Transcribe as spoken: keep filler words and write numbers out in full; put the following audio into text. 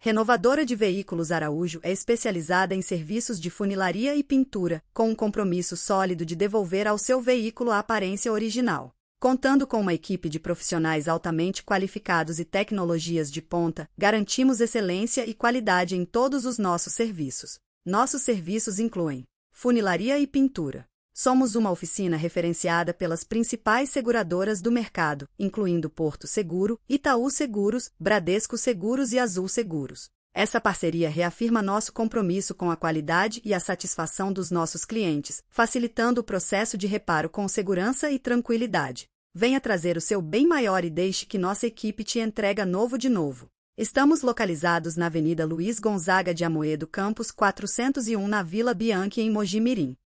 Renovadora de Veículos Araújo é especializada em serviços de funilaria e pintura, com um compromisso sólido de devolver ao seu veículo a aparência original. Contando com uma equipe de profissionais altamente qualificados e tecnologias de ponta, garantimos excelência e qualidade em todos os nossos serviços. Nossos serviços incluem funilaria e pintura. Somos uma oficina referenciada pelas principais seguradoras do mercado, incluindo Porto Seguro, Itaú Seguros, Bradesco Seguros e Azul Seguros. Essa parceria reafirma nosso compromisso com a qualidade e a satisfação dos nossos clientes, facilitando o processo de reparo com segurança e tranquilidade. Venha trazer o seu bem maior e deixe que nossa equipe te entrega novo de novo. Estamos localizados na Avenida Luiz Gonzaga de Amoedo Campos quatrocentos e um na Vila Bianchi, em Mogi Mirim.